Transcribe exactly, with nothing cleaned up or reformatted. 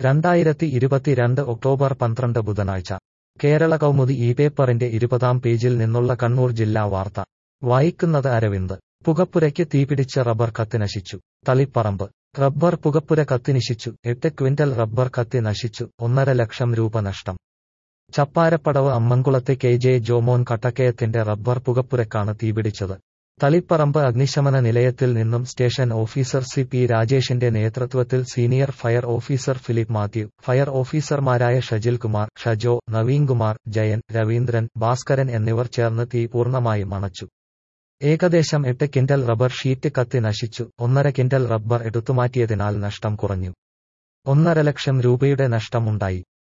രണ്ടായിരത്തി ഇരുപത്തിരണ്ട് ഒക്ടോബർ പന്ത്രണ്ട് ബുധനാഴ്ച കേരള കൗമുദി ഈ പേപ്പറിന്റെ ഇരുപതാം പേജിൽ നിന്നുള്ള കണ്ണൂർ ജില്ലാ വാർത്ത വായിക്കുന്നത് അരവിന്ദ്. പുകപ്പുരയ്ക്ക് തീപിടിച്ച് റബ്ബർ കത്തി നശിച്ചു. തളിപ്പറമ്പ്. റബ്ബർ പുകപ്പുര കത്തിനശിച്ചു. എട്ട് ക്വിന്റൽ റബ്ബർ കത്തി നശിച്ചു. ഒന്നര ലക്ഷം രൂപ നഷ്ടം. ചപ്പാരപ്പടവ് അമ്മൻകുളത്തെ കെ ജെ ജോമോൻ കട്ടക്കയത്തിന്റെ റബ്ബർ പുകപ്പുരക്കാണ് തീപിടിച്ചത്. തളിപ്പറമ്പ് അഗ്നിശമന നിലയത്തിൽ നിന്നും സ്റ്റേഷൻ ഓഫീസർ സി പി രാജേഷിന്റെ നേതൃത്വത്തിൽ senior fire officer Philip Mathew, fire ഓഫീസർമാരായ ഷജിൽ കുമാർ, ഷജോ, നവീൻകുമാർ, ജയൻ, രവീന്ദ്രൻ, ഭാസ്കരൻ എന്നിവർ ചേർന്ന് തീ പൂർണ്ണമായും അണച്ചു. ഏകദേശം എട്ട് കിൻഡൽ റബ്ബർ ഷീറ്റ് കത്തി നശിച്ചു. ഒന്നര കിൻഡൽ റബ്ബർ എടുത്തുമാറ്റിയതിനാൽ നഷ്ടം കുറഞ്ഞു. ഒന്നര ലക്ഷം രൂപയുടെ നഷ്ടം ഉണ്ടായി.